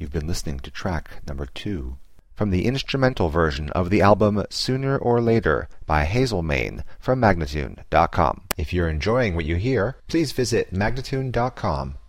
You've been listening to track number 2 from the instrumental version of the album Sooner or Later by Hazel Main from Magnatune.com. If you're enjoying what you hear, please visit Magnatune.com